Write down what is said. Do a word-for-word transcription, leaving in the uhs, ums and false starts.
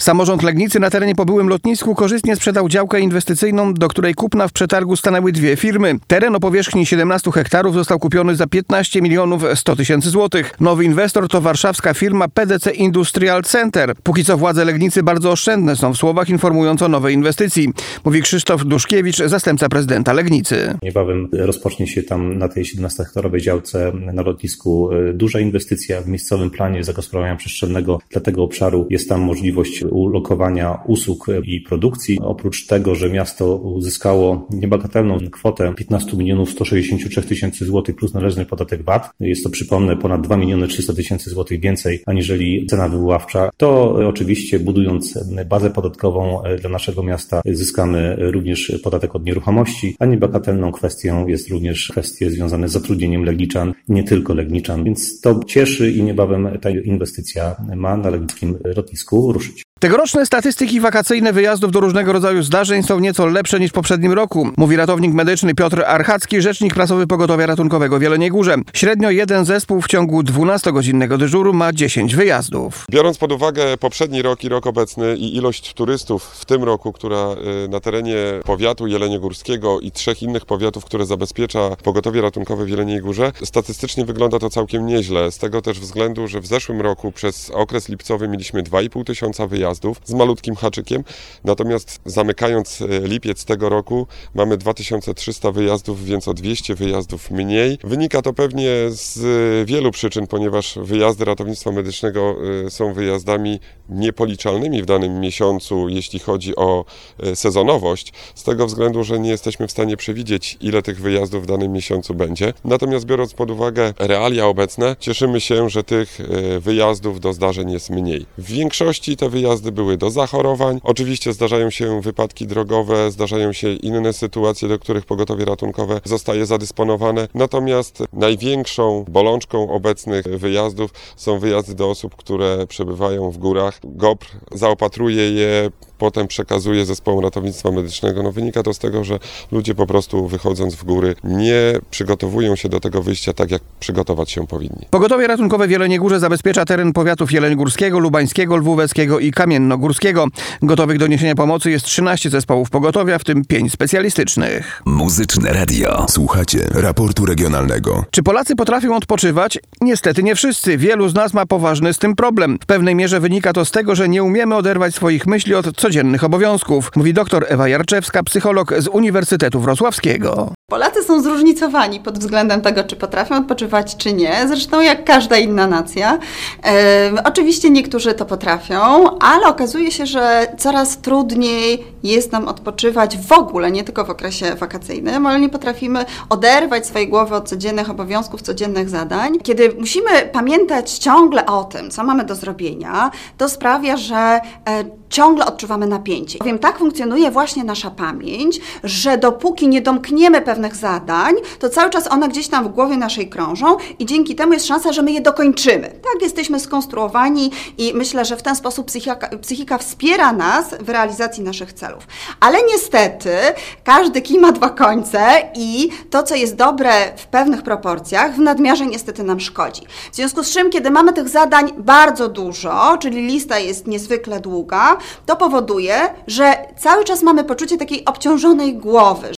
Samorząd Legnicy na terenie po byłym lotnisku korzystnie sprzedał działkę inwestycyjną, do której kupna w przetargu stanęły dwie firmy. Teren o powierzchni siedemnaście hektarów został kupiony za piętnaście milionów sto tysięcy złotych. Nowy inwestor to warszawska firma P D C Industrial Center. Póki co władze Legnicy bardzo oszczędne są w słowach informując o nowej inwestycji, mówi Krzysztof Duszkiewicz, zastępca prezydenta Legnicy. Niebawem rozpocznie się tam na tej siedemnastohektorowej działce na lotnisku duża inwestycja. W miejscowym planie zagospodarowania przestrzennego dla tego obszaru jest tam możliwość ulokowania usług i produkcji. Oprócz tego, że miasto uzyskało niebagatelną kwotę piętnaście milionów sto sześćdziesiąt trzy tysięcy złotych plus należny podatek V A T, jest to, przypomnę, ponad dwa miliony trzysta tysięcy złotych więcej aniżeli cena wywoławcza, to oczywiście budując bazę podatkową dla naszego miasta zyskamy również podatek od nieruchomości, a niebagatelną kwestią jest również kwestie związane z zatrudnieniem Legniczan, nie tylko Legniczan, więc to cieszy i niebawem ta inwestycja ma na legnickim lotnisku ruszyć. Tegoroczne statystyki wakacyjne wyjazdów do różnego rodzaju zdarzeń są nieco lepsze niż w poprzednim roku, mówi ratownik medyczny Piotr Archacki, rzecznik prasowy Pogotowia Ratunkowego w Jeleniej Górze. Średnio jeden zespół w ciągu dwunastogodzinnego dyżuru ma dziesięć wyjazdów. Biorąc pod uwagę poprzedni rok i rok obecny i ilość turystów w tym roku, która na terenie powiatu jeleniogórskiego i trzech innych powiatów, które zabezpiecza Pogotowie Ratunkowe w Jeleniej Górze, statystycznie wygląda to całkiem nieźle. Z tego też względu, że w zeszłym roku przez okres lipcowy mieliśmy dwa i pół tysiąca wyjazdów z malutkim haczykiem, natomiast zamykając lipiec tego roku mamy dwa tysiące trzysta wyjazdów, więc o dwieście wyjazdów mniej. Wynika to pewnie z wielu przyczyn, ponieważ wyjazdy ratownictwa medycznego są wyjazdami niepoliczalnymi w danym miesiącu, jeśli chodzi o sezonowość, z tego względu, że nie jesteśmy w stanie przewidzieć, ile tych wyjazdów w danym miesiącu będzie. Natomiast biorąc pod uwagę realia obecne, cieszymy się, że tych wyjazdów do zdarzeń jest mniej. W większości te wyjazdy były do zachorowań. Oczywiście zdarzają się wypadki drogowe, zdarzają się inne sytuacje, do których pogotowie ratunkowe zostaje zadysponowane. Natomiast największą bolączką obecnych wyjazdów są wyjazdy do osób, które przebywają w górach. G O P R zaopatruje je, potem przekazuje zespołom ratownictwa medycznego. No wynika to z tego, że ludzie po prostu wychodząc w góry nie przygotowują się do tego wyjścia tak, jak przygotować się powinni. Pogotowie Ratunkowe w Jeleniej Górze zabezpiecza teren powiatów jeleniogórskiego, lubańskiego, lwóweckiego i kamiennogórskiego. Gotowych do niesienia pomocy jest trzynaście zespołów pogotowia, w tym pięć specjalistycznych. Muzyczne Radio. Słuchacie raportu regionalnego. Czy Polacy potrafią odpoczywać? Niestety nie wszyscy. Wielu z nas ma poważny z tym problem. W pewnej mierze wynika to z tego, że nie umiemy oderwać swoich myśli od codziennych obowiązków, mówi dr Ewa Jarczewska, psycholog z Uniwersytetu Wrocławskiego. Polacy są zróżnicowani pod względem tego, czy potrafią odpoczywać, czy nie. Zresztą jak każda inna nacja. E, oczywiście niektórzy to potrafią, ale okazuje się, że coraz trudniej jest nam odpoczywać w ogóle, nie tylko w okresie wakacyjnym, ale nie potrafimy oderwać swojej głowy od codziennych obowiązków, codziennych zadań. Kiedy musimy pamiętać ciągle o tym, co mamy do zrobienia, to sprawia, że e, ciągle odczuwamy napięcie. Bowiem tak funkcjonuje właśnie nasza pamięć, że dopóki nie domkniemy pewnych zadań, to cały czas one gdzieś tam w głowie naszej krążą i dzięki temu jest szansa, że my je dokończymy. Tak jesteśmy skonstruowani i myślę, że w ten sposób psychika, psychika wspiera nas w realizacji naszych celów. Ale niestety każdy kij ma dwa końce i to, co jest dobre w pewnych proporcjach, w nadmiarze niestety nam szkodzi. W związku z czym, kiedy mamy tych zadań bardzo dużo, czyli lista jest niezwykle długa, to powoduje, że cały czas mamy poczucie takiej obciążonej głowy,